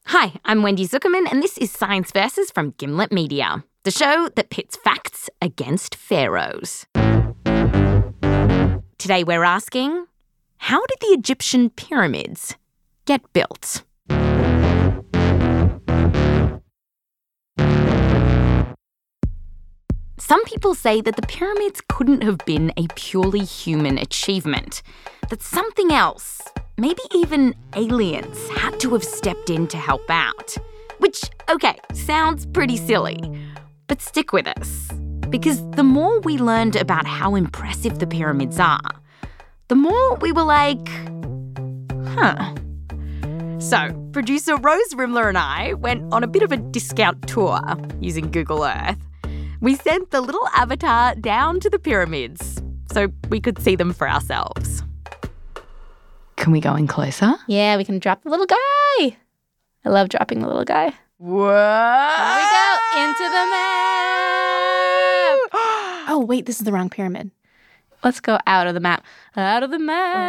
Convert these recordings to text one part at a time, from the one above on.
Hi, I'm Wendy Zuckerman, and this is Science Versus from Gimlet Media, the show that pits facts against pharaohs. Today we're asking, how did the Egyptian pyramids get built? Some people say that the pyramids couldn't have been a purely human achievement, that something else, maybe even aliens, had to have stepped in to help out. Which, okay, sounds pretty silly, but stick with us. Because the more we learned about how impressive the pyramids are, the more we were like, So, producer Rose Rimler and I went on a bit of a discount tour using Google Earth. We sent the little avatar down to the pyramids so we could see them for ourselves. Can we go in closer? Yeah, we can drop the little guy. I love dropping the little guy. Whoa! Here we go, into the map. Oh, wait, this is the wrong pyramid. Let's go out of the map. Out of the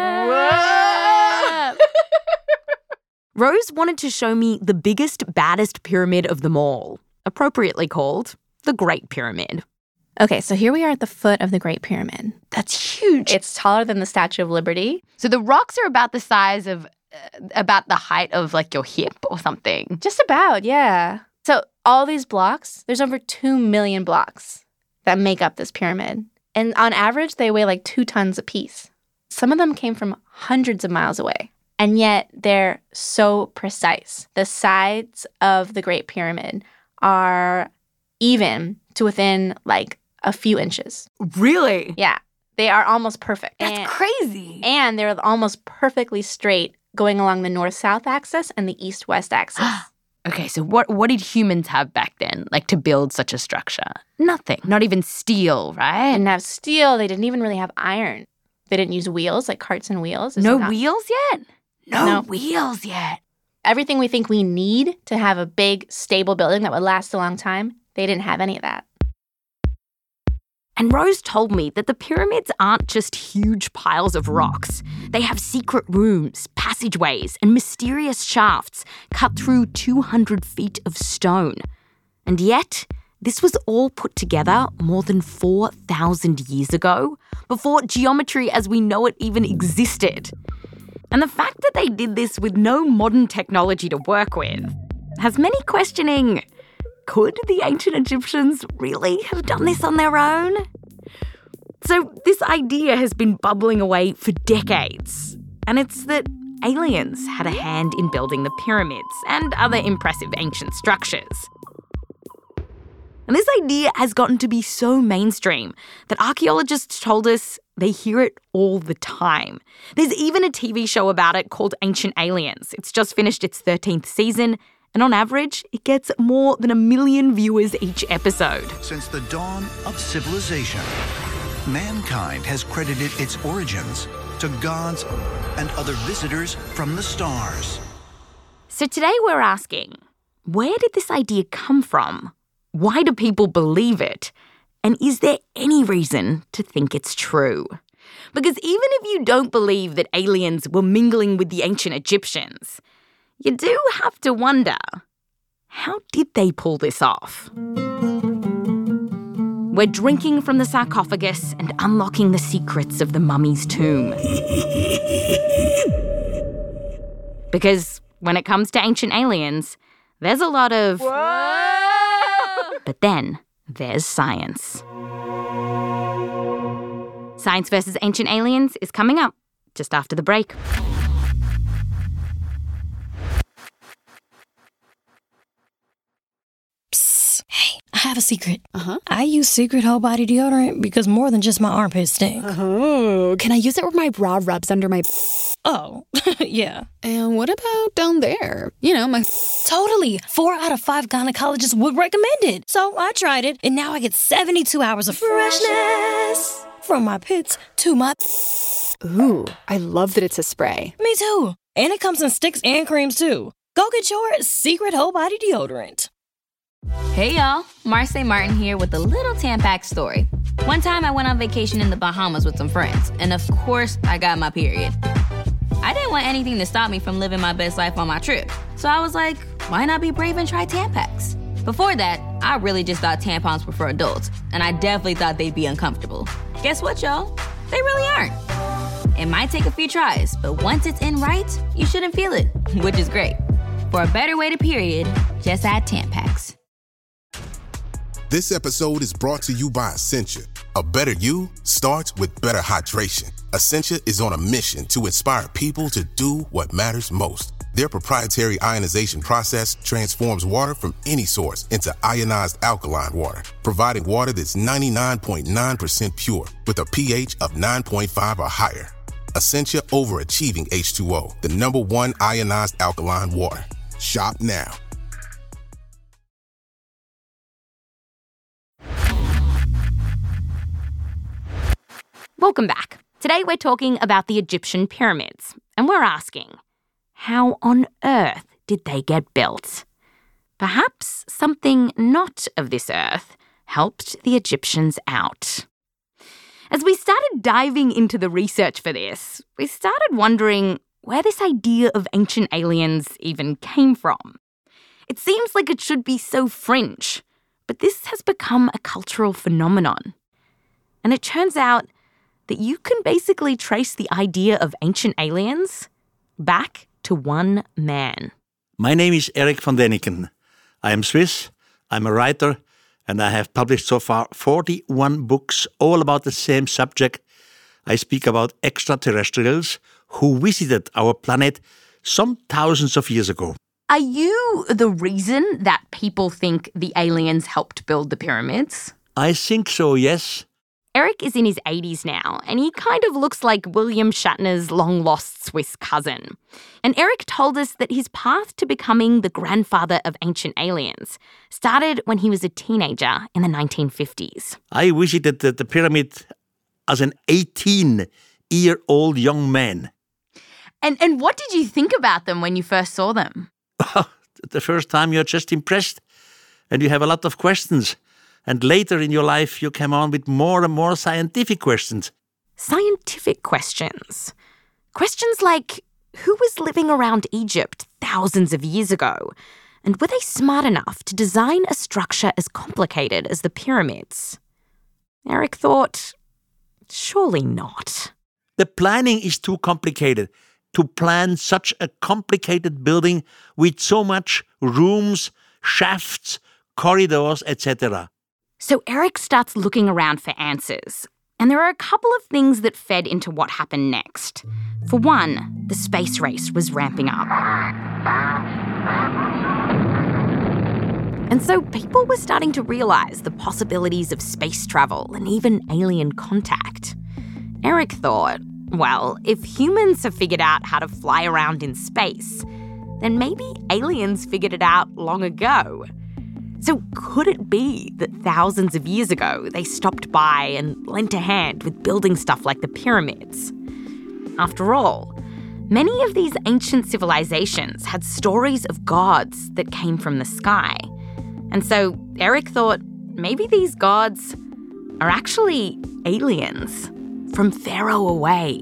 map. Rose wanted to show me the biggest, baddest pyramid of them all, appropriately called the Great Pyramid. Okay, so here we are at the foot of the Great Pyramid. That's huge. It's taller than the Statue of Liberty. So the rocks are about the size of, about the height of like your hip or something. Just about, yeah. So all these blocks, there's over 2 million blocks that make up this pyramid. And on average, they weigh like 2 tons apiece. Some of them came from hundreds of miles away. And yet they're so precise. The sides of the Great Pyramid are even to within like a few inches. Really? Yeah. They are almost perfect. That's crazy. And they're almost perfectly straight going along the north-south axis and the east-west axis. Okay, so what did humans have back then, like to build such a structure? Nothing. Not even steel, right? They didn't have steel. They didn't even really have iron. They didn't use wheels, like carts and wheels. No wheels yet? No wheels yet. Everything we think we need to have a big, stable building that would last a long time, they didn't have any of that. And Rose told me that the pyramids aren't just huge piles of rocks. They have secret rooms, passageways, and mysterious shafts cut through 200 feet of stone. And yet, this was all put together more than 4,000 years ago, before geometry as we know it even existed. And the fact that they did this with no modern technology to work with has many questioning, could the ancient Egyptians really have done this on their own? So this idea has been bubbling away for decades. And it's that aliens had a hand in building the pyramids and other impressive ancient structures. And this idea has gotten to be so mainstream that archaeologists told us they hear it all the time. There's even a TV show about it called Ancient Aliens. It's just finished its 13th season, and on average, it gets more than 1 million viewers each episode. Since the dawn of civilization, mankind has credited its origins to gods and other visitors from the stars. So today we're asking, where did this idea come from? Why do people believe it? And is there any reason to think it's true? Because even if you don't believe that aliens were mingling with the ancient Egyptians, you do have to wonder, how did they pull this off? We're drinking from the sarcophagus and unlocking the secrets of the mummy's tomb. Because when it comes to ancient aliens, there's a lot of... Whoa! But then there's science. Science versus Ancient Aliens is coming up just after the break. Psst. Hey, I have a secret. I use Secret Whole Body Deodorant because more than just my armpits stink. Oh, can I use it where my bra rubs under my... Oh, yeah. And what about down there? You know, my... Totally. 4 out of 5 gynecologists would recommend it. So I tried it, and now I get 72 hours of freshness. From my pits to my... Ooh, I love that it's a spray. Me too. And it comes in sticks and creams too. Go get your Secret Whole Body Deodorant. Hey y'all, Marcy Martin here with a little Tampax story. One time I went on vacation in the Bahamas with some friends, and of course I got my period. I didn't want anything to stop me from living my best life on my trip, so I was like, why not be brave and try Tampax? Before that, I really just thought tampons were for adults, and I definitely thought they'd be uncomfortable. Guess what, y'all? They really aren't. It might take a few tries, but once it's in right, you shouldn't feel it, which is great. For a better way to period, just add Tampax. This episode is brought to you by Essentia. A better you starts with better hydration. Essentia is on a mission to inspire people to do what matters most. Their proprietary ionization process transforms water from any source into ionized alkaline water, providing water that's 99.9% pure with a pH of 9.5 or higher. Essentia overachieving H2O, the #1 ionized alkaline water. Shop now. Welcome back. Today we're talking about the Egyptian pyramids, and we're asking, how on earth did they get built? Perhaps something not of this earth helped the Egyptians out. As we started diving into the research for this, we started wondering where this idea of ancient aliens even came from. It seems like it should be so fringe, but this has become a cultural phenomenon. And it turns out that you can basically trace the idea of ancient aliens back to one man. My name is Erik van Däniken. I am Swiss, I'm a writer, and I have published so far 41 books all about the same subject. I speak about extraterrestrials who visited our planet some thousands of years ago. Are you the reason that people think the aliens helped build the pyramids? I think so, yes. Erik is in his 80s now, and he kind of looks like William Shatner's long-lost Swiss cousin. And Erik told us that his path to becoming the grandfather of ancient aliens started when he was a teenager in the 1950s. I visited the pyramid as an 18-year-old young man. And what did you think about them when you first saw them? The first time you're just impressed, and you have a lot of questions. And later in your life, you come on with more and more scientific questions. Scientific questions? Questions like, who was living around Egypt thousands of years ago? And were they smart enough to design a structure as complicated as the pyramids? Erik thought, surely not. The planning is too complicated. To plan such a complicated building with so much rooms, shafts, corridors, etc. So Erik starts looking around for answers, and there are a couple of things that fed into what happened next. For one, the space race was ramping up. And so people were starting to realise the possibilities of space travel and even alien contact. Erik thought, well, if humans have figured out how to fly around in space, then maybe aliens figured it out long ago. So could it be that thousands of years ago they stopped by and lent a hand with building stuff like the pyramids? After all, many of these ancient civilizations had stories of gods that came from the sky. And so Erik thought maybe these gods are actually aliens from Pharaoh away.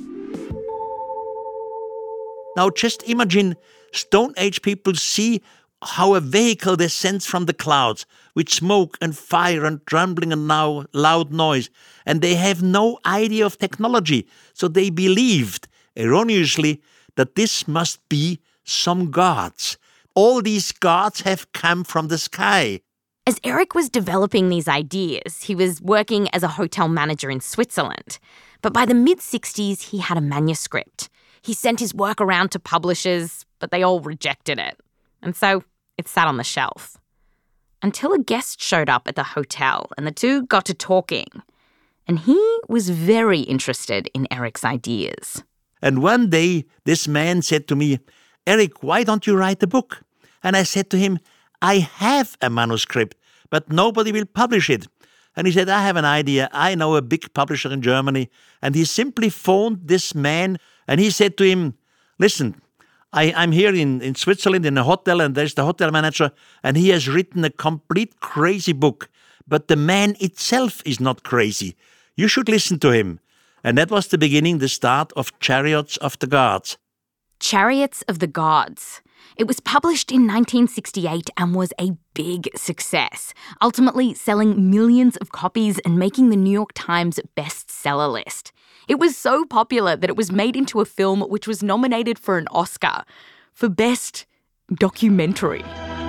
Now just imagine Stone Age people see how a vehicle descends from the clouds with smoke and fire and trembling and now loud noise, and they have no idea of technology, so they believed, erroneously, that this must be some gods. All these gods have come from the sky. As Erik was developing these ideas, he was working as a hotel manager in Switzerland. But by the mid-60s, he had a manuscript. He sent his work around to publishers, but they all rejected it. And so it sat on the shelf. Until a guest showed up at the hotel and the two got to talking. And he was very interested in Erik's ideas. And one day, this man said to me, Erik, why don't you write a book? And I said to him, I have a manuscript, but nobody will publish it. And he said, I have an idea. I know a big publisher in Germany. And he simply phoned this man and he said to him, listen, I'm here in Switzerland in a hotel, and there's the hotel manager, and he has written a complete crazy book. But the man itself is not crazy. You should listen to him. And that was the beginning, the start of Chariots of the Gods. Chariots of the Gods. It was published in 1968 and was a big success, ultimately selling millions of copies and making the New York Times bestseller list. It was so popular that it was made into a film which was nominated for an Oscar for Best Documentary.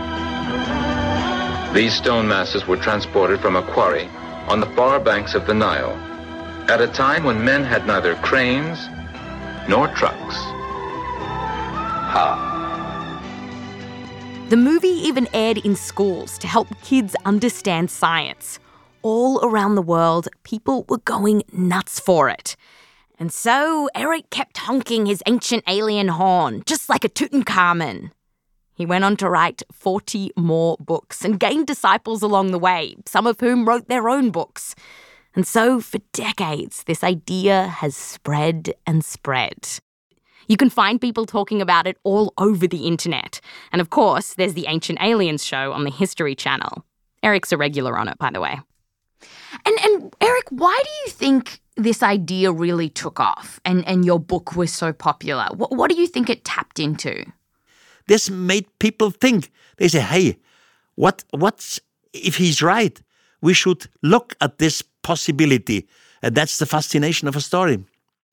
These stone masses were transported from a quarry on the far banks of the Nile at a time when men had neither cranes nor trucks. The movie even aired in schools to help kids understand science. All around the world, people were going nuts for it. And so Eric kept honking his ancient alien horn, just like a Tutankhamun. He went on to write 40 more books and gained disciples along the way, some of whom wrote their own books. And so for decades, this idea has spread and spread. You can find people talking about it all over the internet. And of course, there's the Ancient Aliens show on the History Channel. Eric's a regular on it, by the way. And Eric, why do you think this idea really took off and your book was so popular? What do you think it tapped into? This made people think. They say, hey, what's if he's right? We should look at this possibility. And that's the fascination of a story.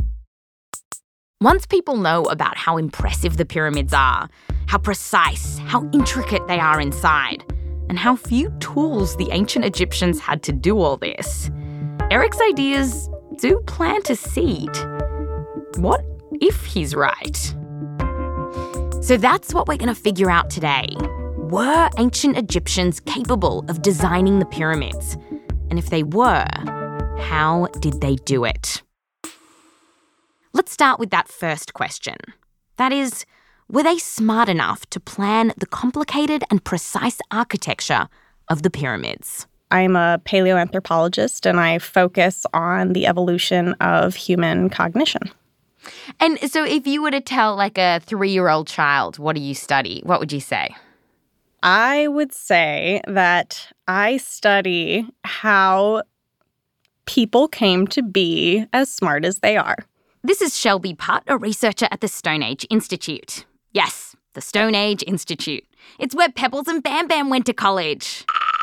Once people know about how impressive the pyramids are, how precise, how intricate they are inside, and how few tools the ancient Egyptians had to do all this, Eric's ideas do plant a seed. What if he's right? So that's what we're going to figure out today. Were ancient Egyptians capable of designing the pyramids? And if they were, how did they do it? Let's start with that first question. That is, were they smart enough to plan the complicated and precise architecture of the pyramids? I'm a paleoanthropologist and I focus on the evolution of human cognition. And so if you were to tell like a 3-year-old child, what do you study? What would you say? I would say that I study how people came to be as smart as they are. This is Shelby Putt, a researcher at the Stone Age Institute. Yes, the Stone Age Institute. It's where Pebbles and Bam Bam went to college.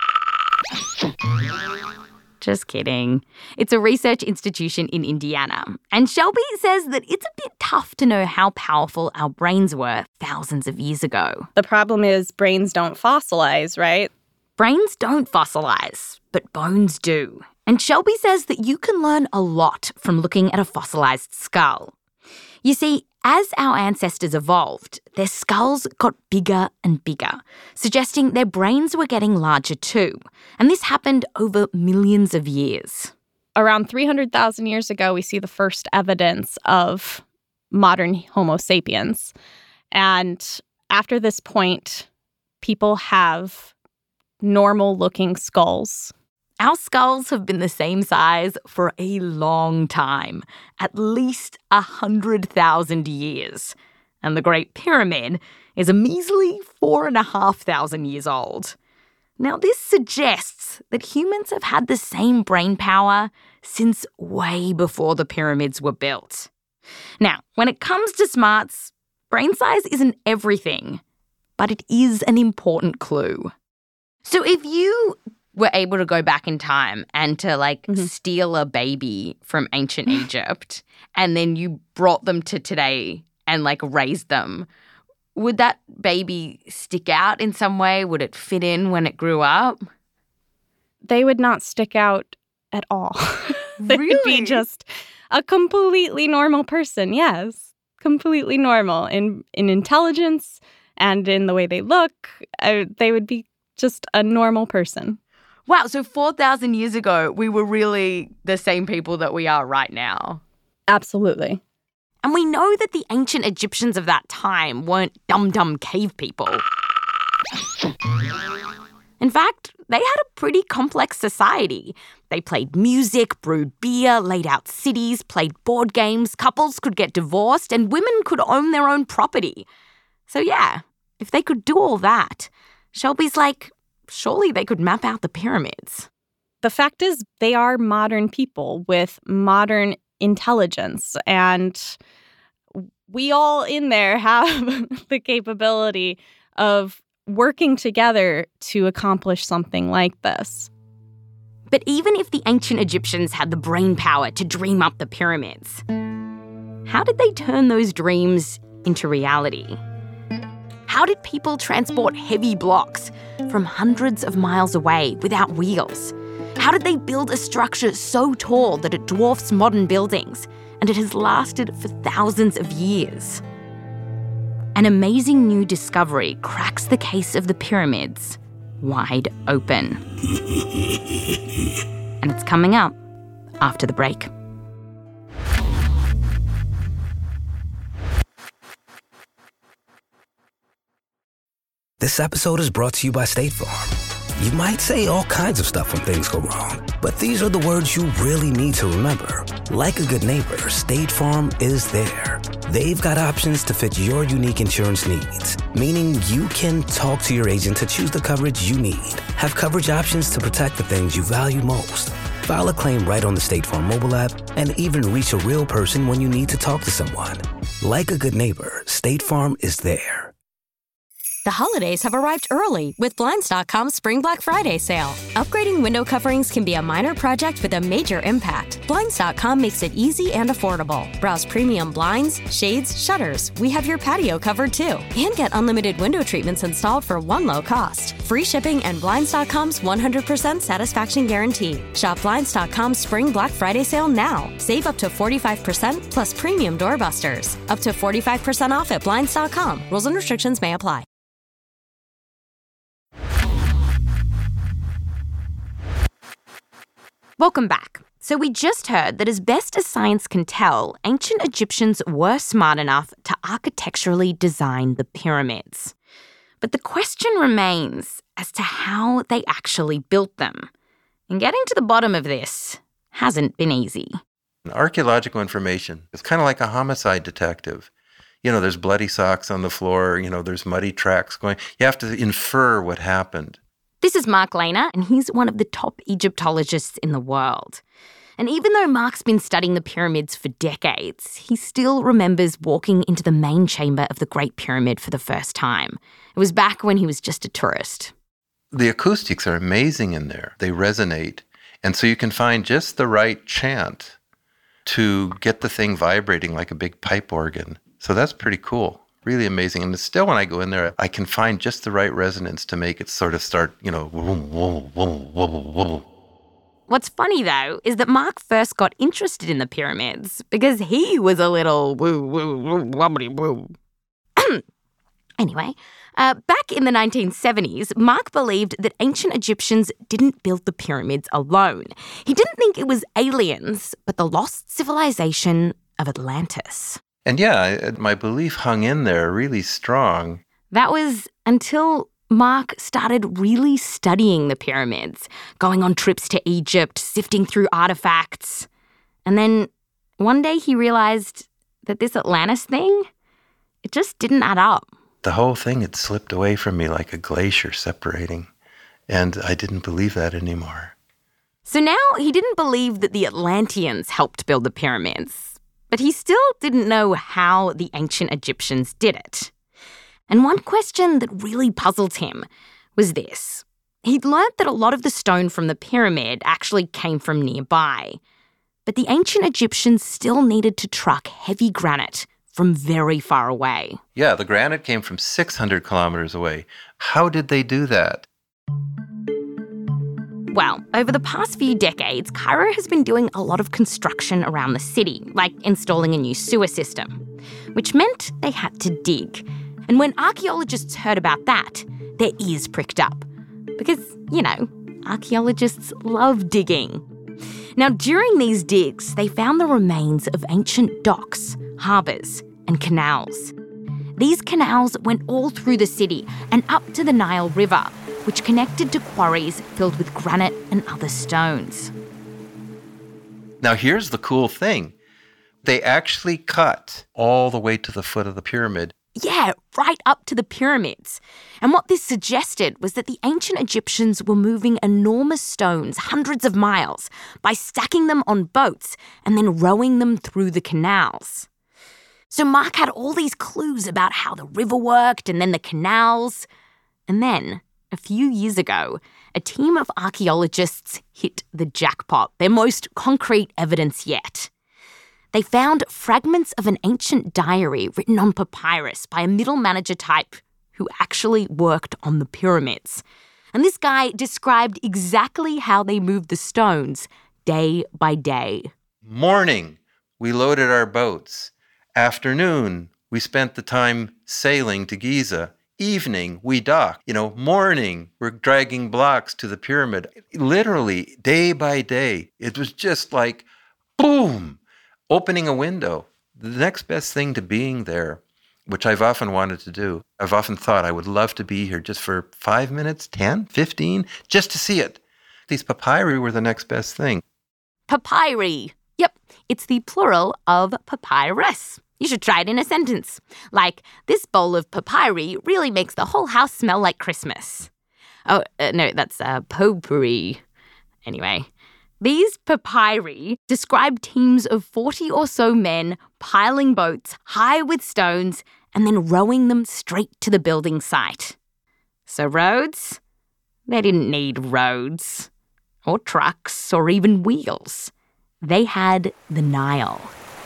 Just kidding. It's a research institution in Indiana. And Shelby says that it's a bit tough to know how powerful our brains were thousands of years ago. The problem is brains don't fossilize, right? Brains don't fossilize, but bones do. And Shelby says that you can learn a lot from looking at a fossilized skull. You see, as our ancestors evolved, their skulls got bigger and bigger, suggesting their brains were getting larger too. And this happened over millions of years. Around 300,000 years ago, we see the first evidence of modern Homo sapiens. And after this point, people have normal-looking skulls. Our skulls have been the same size for a long time, at least 100,000 years. And the Great Pyramid is a measly 4,500 years old. Now, this suggests that humans have had the same brain power since way before the pyramids were built. Now, when it comes to smarts, brain size isn't everything, but it is an important clue. So if you were able to go back in time and to steal a baby from ancient Egypt and then you brought them to today and raised them, would that baby stick out in some way? Would it fit in when it grew up? They would not stick out at all. They would be just a completely normal person, yes. Completely normal in intelligence and in the way they look. They would be just a normal person. Wow, so 4,000 years ago, we were really the same people that we are right now. Absolutely. And we know that the ancient Egyptians of that time weren't dumb cave people. In fact, they had a pretty complex society. They played music, brewed beer, laid out cities, played board games, couples could get divorced, and women could own their own property. So yeah, if they could do all that, Shelby's like, surely they could map out the pyramids. The fact is, they are modern people with modern intelligence. And we all in there have the capability of working together to accomplish something like this. But even if the ancient Egyptians had the brain power to dream up the pyramids, how did they turn those dreams into reality? How did people transport heavy blocks from hundreds of miles away without wheels? How did they build a structure so tall that it dwarfs modern buildings and it has lasted for thousands of years? An amazing new discovery cracks the case of the pyramids wide open. And it's coming up after the break. This episode is brought to you by State Farm. You might say all kinds of stuff when things go wrong, but these are the words you really need to remember. Like a good neighbor, State Farm is there. They've got options to fit your unique insurance needs, meaning you can talk to your agent to choose the coverage you need, have coverage options to protect the things you value most, file a claim right on the State Farm mobile app, and even reach a real person when you need to talk to someone. Like a good neighbor, State Farm is there. The holidays have arrived early with Blinds.com's Spring Black Friday sale. Upgrading window coverings can be a minor project with a major impact. Blinds.com makes it easy and affordable. Browse premium blinds, shades, shutters. We have your patio covered too. And get unlimited window treatments installed for one low cost. Free shipping and Blinds.com's 100% satisfaction guarantee. Shop Blinds.com's Spring Black Friday sale now. Save up to 45% plus premium doorbusters. Up to 45% off at Blinds.com. Rules and restrictions may apply. Welcome back. So we just heard that as best as science can tell, ancient Egyptians were smart enough to architecturally design the pyramids. But the question remains as to how they actually built them. And getting to the bottom of this hasn't been easy. Archaeological information is kind of like a homicide detective. You know, there's bloody socks on the floor, there's muddy tracks going. You have to infer what happened. This is Mark Lehner, and he's one of the top Egyptologists in the world. And even though Mark's been studying the pyramids for decades, he still remembers walking into the main chamber of the Great Pyramid for the first time. It was back when he was just a tourist. The acoustics are amazing in there. They resonate. And so you can find just the right chant to get the thing vibrating like a big pipe organ. So that's pretty cool. Really amazing. And still when I go in there, I can find just the right resonance to make it sort of start, whoom, whoom, whoom, whoom, whoom. What's funny, though, is that Mark first got interested in the pyramids because he was a little woo, woo, woo, wobbly, woo. Anyway, back in the 1970s, Mark believed that ancient Egyptians didn't build the pyramids alone. He didn't think it was aliens, but the lost civilization of Atlantis. And yeah, my belief hung in there really strong. That was until Mark started really studying the pyramids, going on trips to Egypt, sifting through artifacts. And then one day he realized that this Atlantis thing, it just didn't add up. The whole thing had slipped away from me like a glacier separating, and I didn't believe that anymore. So now he didn't believe that the Atlanteans helped build the pyramids. But he still didn't know how the ancient Egyptians did it. And one question that really puzzled him was this. He'd learned that a lot of the stone from the pyramid actually came from nearby. But the ancient Egyptians still needed to truck heavy granite from very far away. Yeah, the granite came from 600 kilometers away. How did they do that? Well, over the past few decades, Cairo has been doing a lot of construction around the city, like installing a new sewer system, which meant they had to dig. And when archaeologists heard about that, their ears pricked up. Because, archaeologists love digging. Now, during these digs, they found the remains of ancient docks, harbours, and canals. These canals went all through the city and up to the Nile River, which connected to quarries filled with granite and other stones. Now here's the cool thing. They actually cut all the way to the foot of the pyramid. Yeah, right up to the pyramids. And what this suggested was that the ancient Egyptians were moving enormous stones hundreds of miles by stacking them on boats and then rowing them through the canals. So Mark had all these clues about how the river worked and then the canals. And then, a few years ago, a team of archaeologists hit the jackpot, their most concrete evidence yet. They found fragments of an ancient diary written on papyrus by a middle manager type who actually worked on the pyramids. And this guy described exactly how they moved the stones day by day. Morning, we loaded our boats. Afternoon, we spent the time sailing to Giza. Evening, we docked. Morning, we're dragging blocks to the pyramid. Literally, day by day, it was just like, boom, opening a window. The next best thing to being there, which I've often wanted to do. I've often thought I would love to be here just for 5 minutes, 10, 15, just to see it. These papyri were the next best thing. Papyri. Yep, it's the plural of papyrus. You should try it in a sentence. Like, this bowl of papyri really makes the whole house smell like Christmas. Oh, no, that's potpourri. Anyway, these papyri describe teams of 40 or so men piling boats high with stones and then rowing them straight to the building site. So roads? They didn't need roads, or trucks, or even wheels. They had the Nile.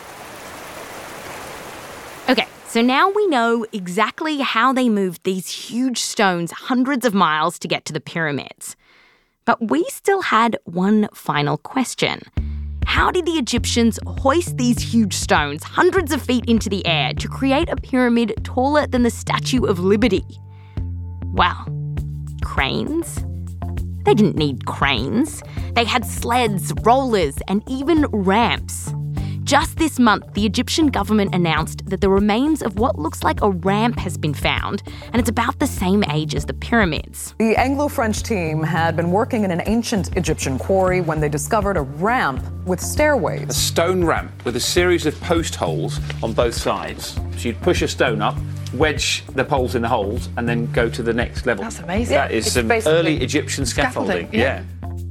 Okay, so now we know exactly how they moved these huge stones hundreds of miles to get to the pyramids. But we still had one final question. How did the Egyptians hoist these huge stones hundreds of feet into the air to create a pyramid taller than the Statue of Liberty? Well, cranes? They didn't need cranes. They had sleds, rollers, and even ramps. Just this month, the Egyptian government announced that the remains of what looks like a ramp has been found, and it's about the same age as the pyramids. The Anglo-French team had been working in an ancient Egyptian quarry when they discovered a ramp with stairways. A stone ramp with a series of post holes on both sides. So you'd push a stone up, wedge the poles in the holes, and then go to the next level. That's amazing. That is some early Egyptian scaffolding. Yeah.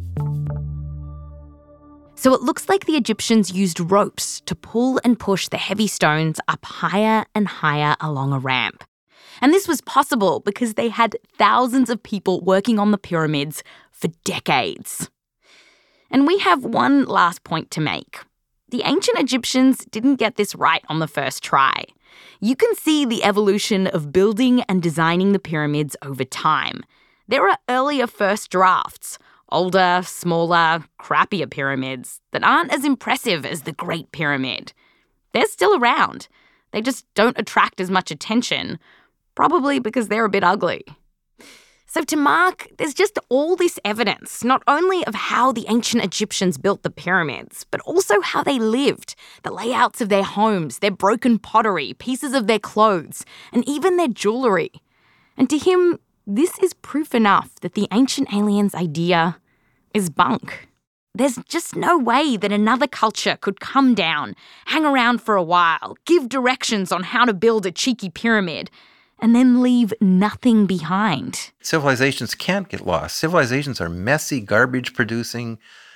So it looks like the Egyptians used ropes to pull and push the heavy stones up higher and higher along a ramp. And this was possible because they had thousands of people working on the pyramids for decades. And we have one last point to make. The ancient Egyptians didn't get this right on the first try. You can see the evolution of building and designing the pyramids over time. There are earlier first drafts, older, smaller, crappier pyramids that aren't as impressive as the Great Pyramid. They're still around. They just don't attract as much attention, probably because they're a bit ugly. So to Mark, there's just all this evidence, not only of how the ancient Egyptians built the pyramids, but also how they lived, the layouts of their homes, their broken pottery, pieces of their clothes, and even their jewellery. And to him, this is proof enough that the ancient aliens' idea is bunk. There's just no way that another culture could come down, hang around for a while, give directions on how to build a cheeky pyramid, and then leave nothing behind. Civilizations can't get lost. Civilizations are messy, garbage-producing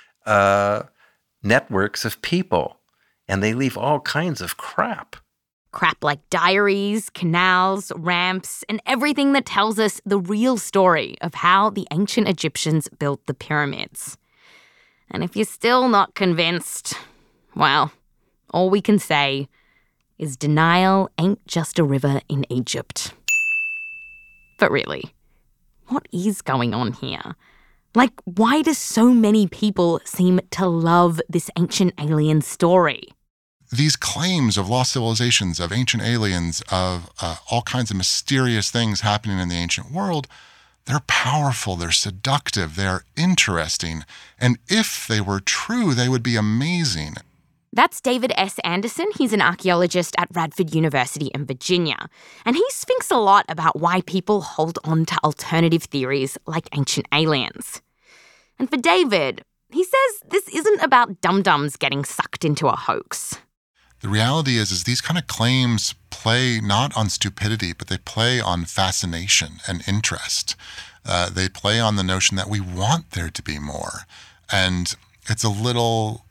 networks of people, and they leave all kinds of crap. Crap like diaries, canals, ramps, and everything that tells us the real story of how the ancient Egyptians built the pyramids. And if you're still not convinced, well, all we can say is denial ain't just a river in Egypt. But really, what is going on here? Like, why do so many people seem to love this ancient alien story? These claims of lost civilizations, of ancient aliens, of all kinds of mysterious things happening in the ancient world, they're powerful, they're seductive, they're interesting. And if they were true, they would be amazing. That's David S. Anderson. He's an archaeologist at Radford University in Virginia. And he thinks a lot about why people hold on to alternative theories like ancient aliens. And for David, he says this isn't about dum-dums getting sucked into a hoax. The reality is these kind of claims play not on stupidity, but they play on fascination and interest. They play on the notion that we want there to be more. And it's a little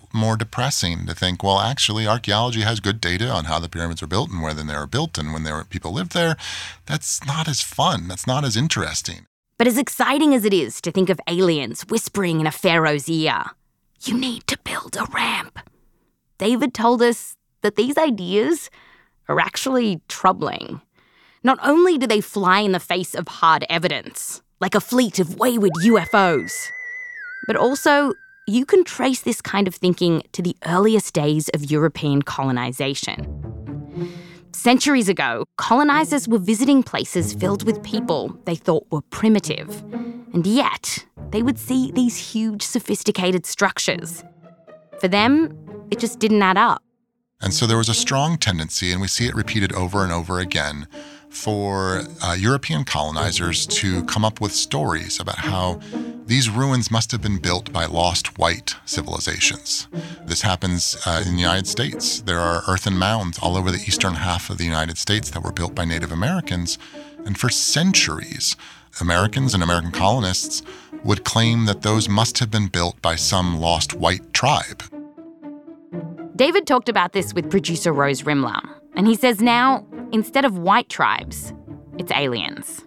more depressing to think, well, actually, archaeology has good data on how the pyramids were built and when they were built and when people lived there. That's not as fun. That's not as interesting. But as exciting as it is to think of aliens whispering in a pharaoh's ear, you need to build a ramp. David told us that these ideas are actually troubling. Not only do they fly in the face of hard evidence, like a fleet of wayward UFOs, but also you can trace this kind of thinking to the earliest days of European colonization. Centuries ago, colonizers were visiting places filled with people they thought were primitive, and yet they would see these huge, sophisticated structures. For them, it just didn't add up. And so there was a strong tendency, and we see it repeated over and over again, for European colonizers to come up with stories about how these ruins must have been built by lost white civilizations. This happens in the United States. There are earthen mounds all over the eastern half of the United States that were built by Native Americans. And for centuries, Americans and American colonists would claim that those must have been built by some lost white tribe. David talked about this with producer Rose Rimler, and he says now, instead of white tribes, it's aliens.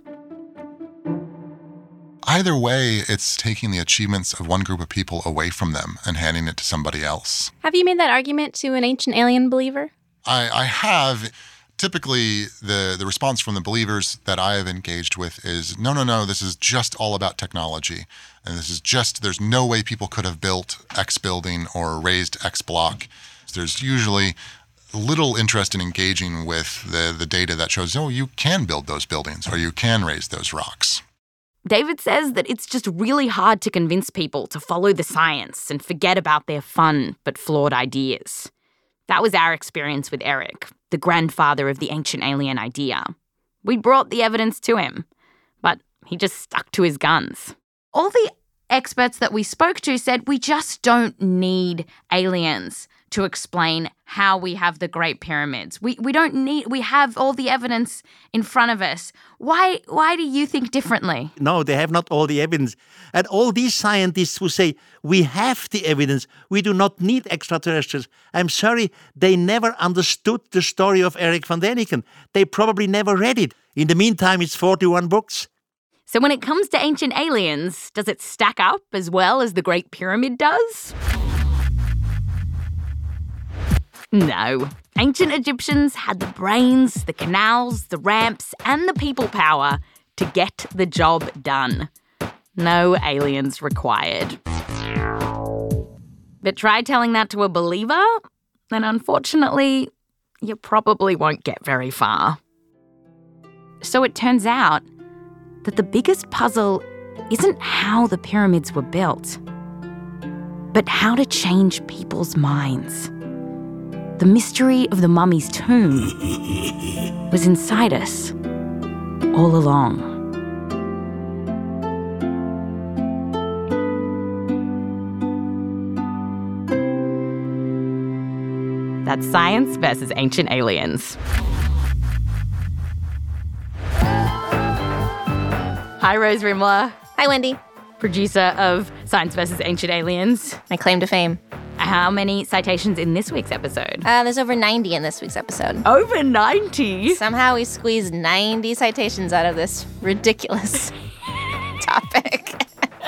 Either way, it's taking the achievements of one group of people away from them and handing it to somebody else. Have you made that argument to an ancient alien believer? I have. Typically, the response from the believers that I have engaged with is, no, this is just all about technology. And this is just, there's no way people could have built X building or raised X block. There's usually little interest in engaging with the data that shows, you can build those buildings or you can raise those rocks. David says that it's just really hard to convince people to follow the science and forget about their fun but flawed ideas. That was our experience with Eric, the grandfather of the ancient alien idea. We brought the evidence to him, but he just stuck to his guns. All the experts that we spoke to said we just don't need aliens to explain how we have the Great Pyramids. We have all the evidence in front of us. Why do you think differently? No, they have not all the evidence. And all these scientists who say, we have the evidence, we do not need extraterrestrials. I'm sorry, they never understood the story of Eric van Däniken. They probably never read it. In the meantime, it's 41 books. So when it comes to ancient aliens, does it stack up as well as the Great Pyramid does? No. Ancient Egyptians had the brains, the canals, the ramps, and the people power to get the job done. No aliens required. But try telling that to a believer, and unfortunately, you probably won't get very far. So it turns out that the biggest puzzle isn't how the pyramids were built, but how to change people's minds. The mystery of the mummy's tomb was inside us all along. That's Science versus Ancient Aliens. Hi, Rose Rimler. Hi, Wendy. Producer of Science versus Ancient Aliens. My claim to fame. How many citations in this week's episode? There's over 90 in this week's episode. Over 90? Somehow we squeezed 90 citations out of this ridiculous topic.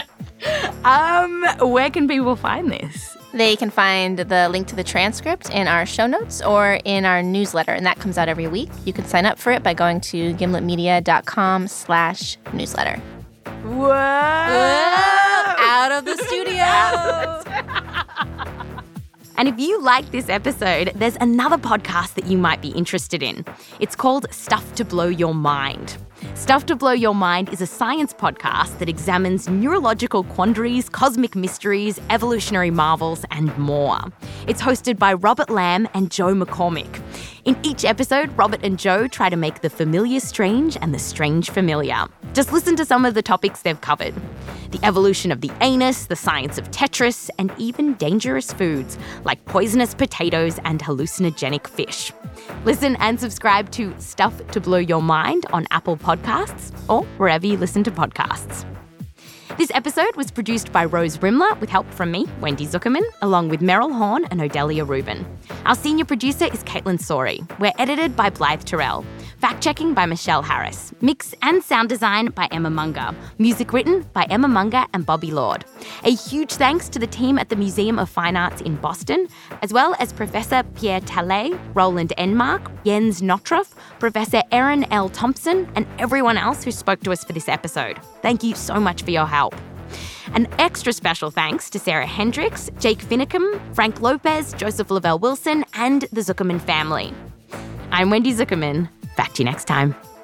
Where can people find this? They can find the link to the transcript in our show notes or in our newsletter, and that comes out every week. You can sign up for it by going to gimletmedia.com/newsletter. Whoa! Out of the studio! And if you like this episode, there's another podcast that you might be interested in. It's called Stuff to Blow Your Mind. Stuff to Blow Your Mind is a science podcast that examines neurological quandaries, cosmic mysteries, evolutionary marvels, and more. It's hosted by Robert Lamb and Joe McCormick. In each episode, Robert and Joe try to make the familiar strange and the strange familiar. Just listen to some of the topics they've covered. The evolution of the anus, the science of Tetris, and even dangerous foods like poisonous potatoes and hallucinogenic fish. Listen and subscribe to Stuff to Blow Your Mind on Apple Podcasts or wherever you listen to podcasts. This episode was produced by Rose Rimler with help from me, Wendy Zuckerman, along with Meryl Horn and Odelia Rubin. Our senior producer is Caitlin Sori. We're edited by Blythe Terrell. Fact-checking by Michelle Harris. Mix and sound design by Emma Munger. Music written by Emma Munger and Bobby Lord. A huge thanks to the team at the Museum of Fine Arts in Boston, as well as Professor Pierre Tallet, Roland Enmark, Jens Notrup, Professor Erin L. Thompson, and everyone else who spoke to us for this episode. Thank you so much for your help. An extra special thanks to Sarah Hendricks, Jake Finicum, Frank Lopez, Joseph Lavelle Wilson, and the Zuckerman family. I'm Wendy Zuckerman. Back to you next time.